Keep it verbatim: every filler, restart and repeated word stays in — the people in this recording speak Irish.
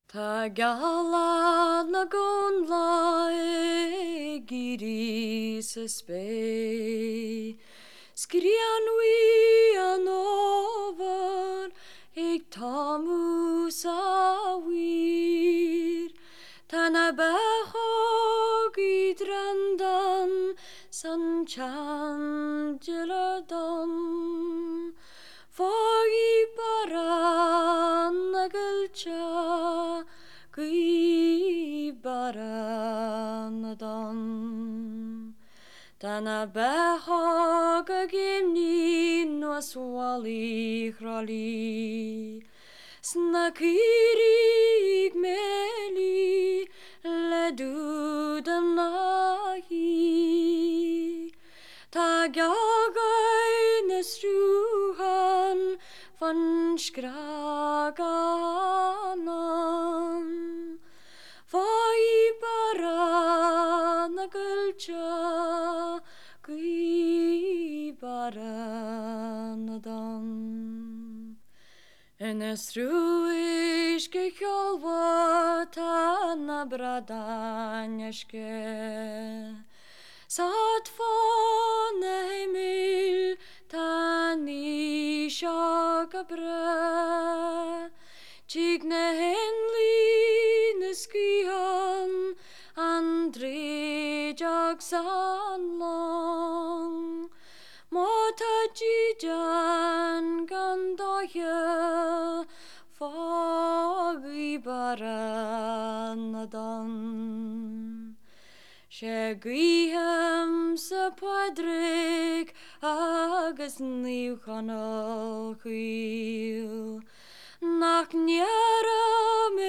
Ta gala na gon la e giri sa spe Skrian wi an over eg tamu sa wir Tana behog i drandan san chandeladan Fogi baran nagalcha Gui baranadan Tana behog a gimni no swali chrali Snakirig meli le dudan nahi Ta gagai nesruhan van skraganan Vai baranagalcha Gui baranadan En esruish ke kjolva tana bradanjashke Satt van emil tani shagabre Chigne henli neskihan andre jagsan long Mota jijan gandoye Fagi baranadan Shagrihem sa padrig agus niwchanol chwil Nach niara